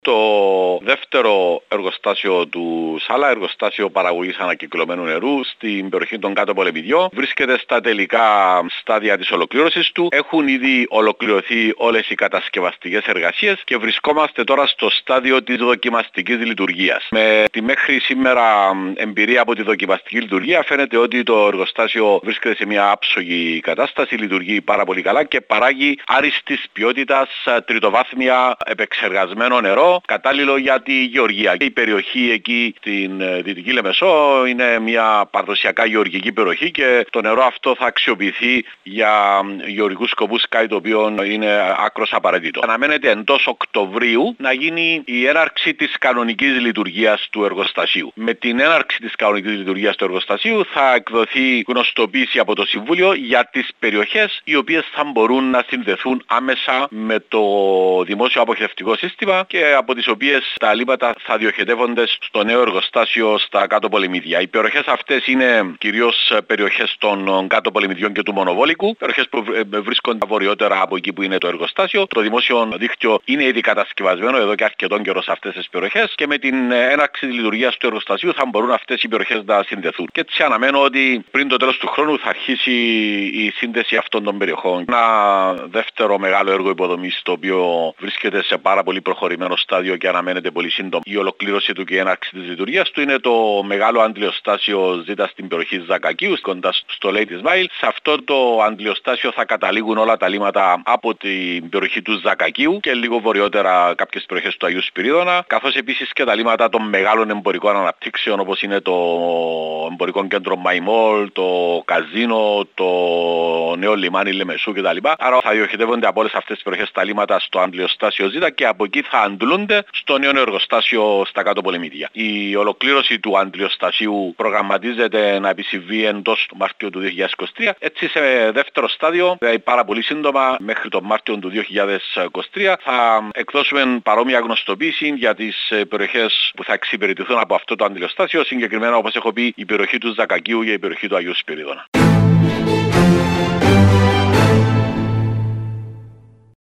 Το δεύτερο εργοστάσιο του ΣΑΛΑ, εργοστάσιο παραγωγής ανακυκλωμένου νερού στην περιοχή των Κάτω Πολεμιδιών, βρίσκεται στα τελικά στάδια της ολοκλήρωσης του. Έχουν ήδη ολοκληρωθεί όλες οι κατασκευαστικές εργασίες και βρισκόμαστε τώρα στο στάδιο της δοκιμαστικής λειτουργίας. Με τη μέχρι σήμερα εμπειρία από τη δοκιμαστική λειτουργία φαίνεται ότι το εργοστάσιο βρίσκεται σε μια άψογη κατάσταση, λειτουργεί πάρα πολύ καλά και παράγει άριστης ποιότητας τριτοβάθμια επεξεργασμένο νερό, κατάλληλο για τη γεωργία. Η περιοχή εκεί στην Δυτική Λεμεσό είναι μια παραδοσιακά γεωργική περιοχή και το νερό αυτό θα αξιοποιηθεί για γεωργικούς σκοπούς, κάτι το οποίο είναι άκρως απαραίτητο. Αναμένεται εντός Οκτωβρίου να γίνει η έναρξη της κανονικής λειτουργίας του εργοστασίου. Με την έναρξη της κανονικής λειτουργίας του εργοστασίου θα εκδοθεί γνωστοποίηση από το Συμβούλιο για τις περιοχές οι οποίες θα μπορούν να συνδεθούν άμεσα με το δημόσιο αποχετευτικό σύστημα και από τις οποίες τα αλίμματα θα διοχετεύονται στο νέο εργοστάσιο στα Κάτω Πολεμίδια. Οι περιοχές αυτές είναι κυρίως περιοχές των Κάτω Πολεμιδιών και του Μονοβόλικου, περιοχές που βρίσκονται βορειότερα από εκεί που είναι το εργοστάσιο. Το δημόσιο δίκτυο είναι ήδη κατασκευασμένο εδώ και αρκετόν καιρό σε αυτές τις περιοχές και με την έναρξη της λειτουργίας του εργοστασίου θα μπορούν αυτές οι περιοχές να συνδεθούν. Και έτσι αναμένω ότι πριν το τέλος του χρόνου θα αρχίσει η σύνδεση αυτών των περιοχών. Ένα δεύτερο μεγάλο έργο υποδομής το οποίο βρίσκεται σε πάρα πολύ προχωρημένο στάδιο και αναμένεται πολύ σύντομα η ολοκλήρωση του και η έναρξη της λειτουργίας του είναι το μεγάλο αντιλιοστάσιο Ζήτα στην περιοχή Ζακακίου, κοντά στο Λέι της Μάιλ. Σε αυτό το αντιλιοστάσιο θα καταλήγουν όλα τα αλίμματα από την περιοχή του Ζακακίου και λίγο βορειότερα κάποιες περιοχές του Αγίου Σπυρίδωνα, καθώς επίσης και τα αλίμματα των μεγάλων εμπορικών αναπτύξεων όπως είναι το εμπορικό κέντρο Μαϊμόλ, το καζίνο, το νέο λιμάνι Λεμεσού κτλ. Άρα θα διοχετεύονται από όλες αυτές τις περιοχές τα αλίμματα στο αντιλιοστάσιο Ζήτα και από εκεί θα αντλούνται στο νέο εργοστάσιο στα Κάτω Πολεμίδια. Η ολοκλήρωση του αντλιοστασίου προγραμματίζεται να επισυμβεί εντός του Μαρτίου του 2023. Έτσι, σε δεύτερο στάδιο, δηλαδή πάρα πολύ σύντομα, μέχρι τον Μάρτιο του 2023, θα εκδώσουμε παρόμοια γνωστοποίηση για τις περιοχές που θα εξυπηρετηθούν από αυτό το αντλιοστάσιο. Συγκεκριμένα, όπως έχω πει, η περιοχή του Ζακακίου και η περιοχή του Αγίου Σπυρίδωνα.